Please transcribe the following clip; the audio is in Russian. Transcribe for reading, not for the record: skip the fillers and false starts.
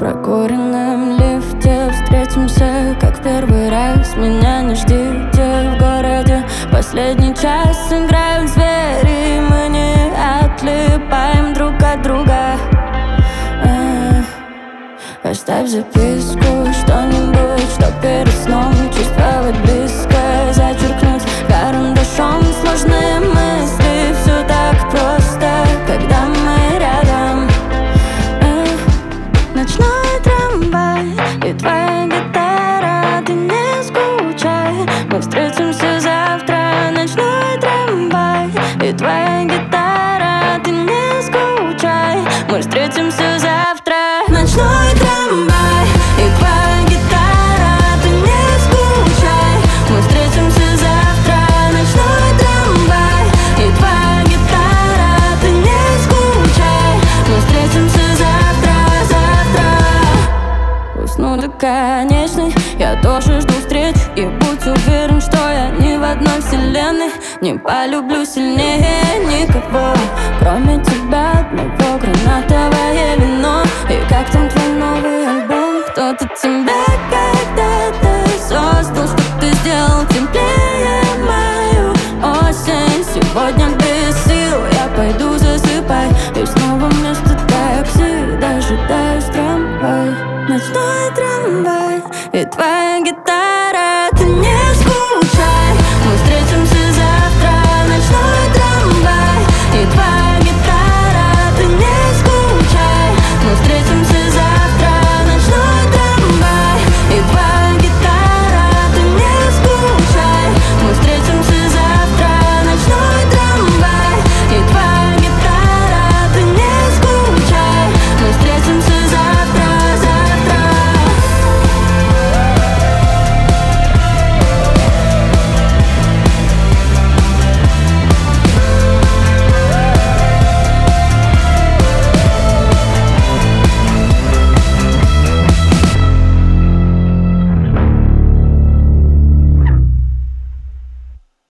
прокуренном лифте встретимся, как в первый раз. Меня не ждите в городе. Последний час играют звери, мы не отлипаем друг от друга. Оставь записку, что-нибудь, что перед сном чувствовать близко, зачеркнуть карандашом сложные мысли. Все так просто, когда мы рядом. Ночной трамвай и твоя гитара, ты не скучай, мы встретимся завтра. Ночной трамвай и твоя гитара, ты не скучай, мы встретимся завтра. Ночной трамвай и твоя гитара, ты не скучай, мы встретимся завтра. Ночной трамвай и твоя гитара, ты не скучай, мы встретимся завтра, завтра. Усну до конечной, я тоже жду встреч. И будь уверен, что я не в одной вселенной. Не полюблю сильнее никого, кроме тебя одного. Гранатовое вино. И как там твой новый альбом? Кто-то тебя когда-то создал, что ты сделал теплее мою осень. Сегодня